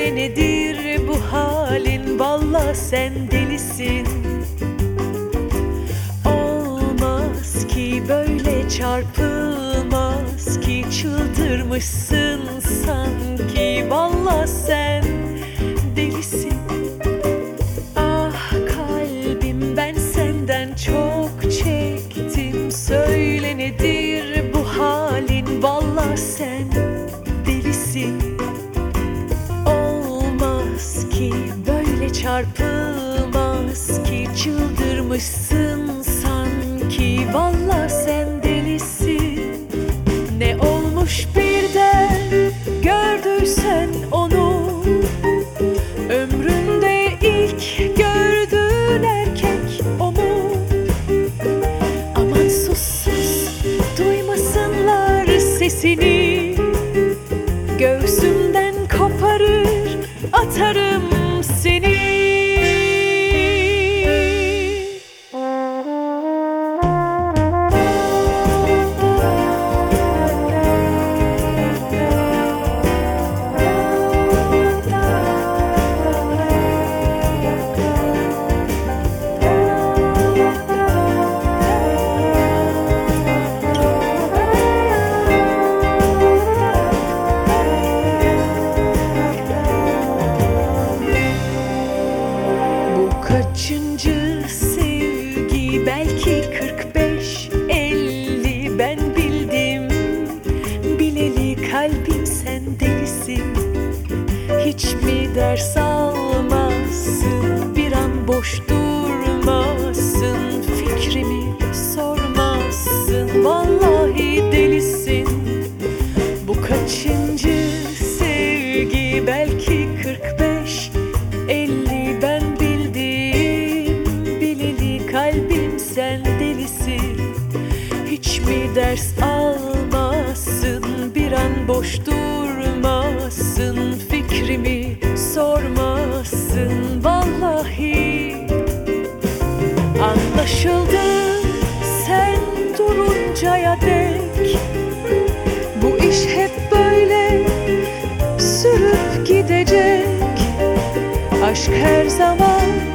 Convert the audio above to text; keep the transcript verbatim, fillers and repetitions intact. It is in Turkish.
Söyle nedir bu halin, vallahi sen delisin. Olmaz ki böyle, çarpılmaz ki, çıldırmışsın sanki, vallahi sen delisin. Ah kalbim, ben senden çok çektim. Söyle nedir bu halin, vallahi sen delisin. Olmaz ki böyle, çarpılmaz ki, çıldırmışsın sanki, vallahi sen delisin. Ne olmuş birden gördüysen onu, ömründe ilk gördüğün erkek o mu? Aman sus sus, duymasınlar sesini, göğsümden koparır atarım seni. Kaçıncı sevgi, belki kırk beş elli, ben bildim bileli kalbim sen delisin. Hiç mi ders almazsın, bir an boş durmazsın, fikrimi sormazsın, vallahi delisin. Bu kaçıncı sevgi, belki kırk beş elli, ben kalbim sen delisin. Hiç mi ders almazsın, bir an boş durmazsın, fikrimi sormazsın, vallahi. Anlaşıldı sen duruncaya dek, bu iş hep böyle sürüp gidecek. Aşk her zaman